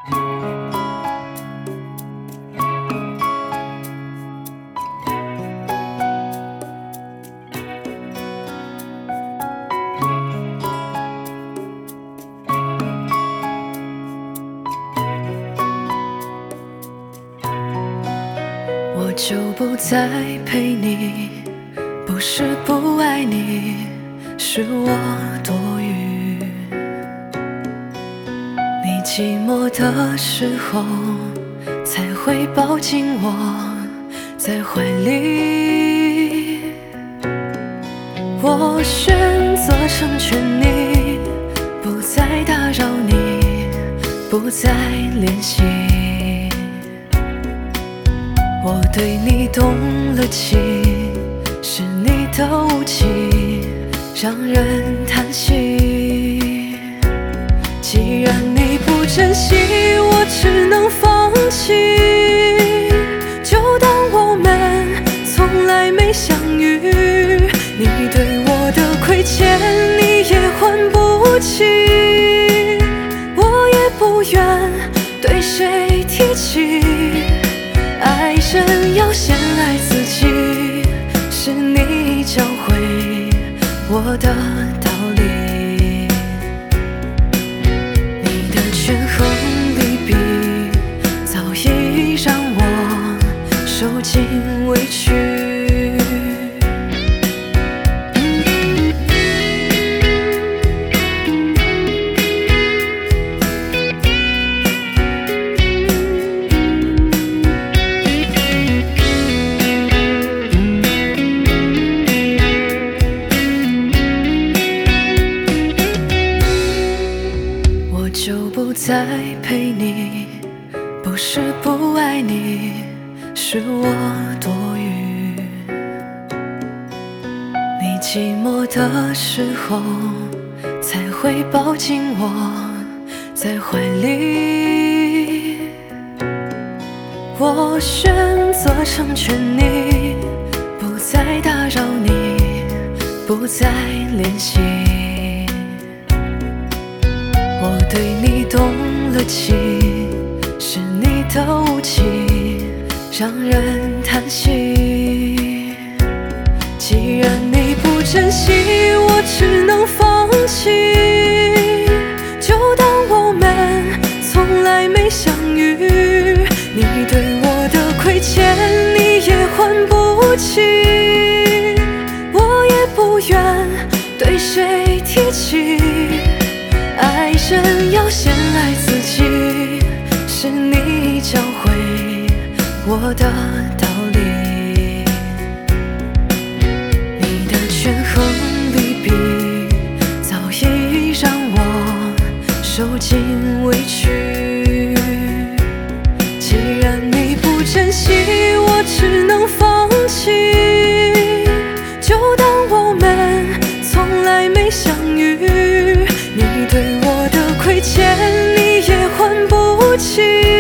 我就不再陪你，不是不爱你，是我多余。你寂寞的时候，才会抱紧我在怀里。我选择成全你，不再打扰你，不再联系。我对你动了情，是你的武器，让人叹息。既然你不珍惜，我只能放弃。就当我们从来没相遇，你对我的亏欠，你也还不起。我也不愿对谁提起。爱人要先爱自己，是你教会我的道理。你的权衡利弊，早已让我受尽委屈。就不再陪你，不是不爱你，是我多余。你寂寞的时候，才会抱紧我在怀里。我选择成全你，不再打扰你，不再联系。我对你动了情，是你的武器，让人叹息。既然你不珍惜，我只能放弃。就当我们从来没相遇，你对我的亏欠，你也还不起。我也不愿对谁提起。爱人要先爱自己，是你教会我的道理。你的权衡利弊，早已让我受尽委屈。既然你不珍惜，我只能放弃。就当我们从来没相遇，你对我的亏欠，你也还不起。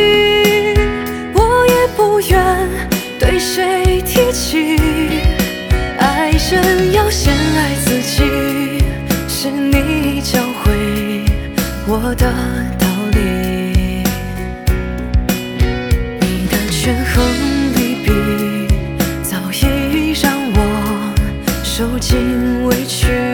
我也不愿对谁提起。爱人要先爱自己，是你教会我的道理。你的权衡利弊，早已让我受尽委屈。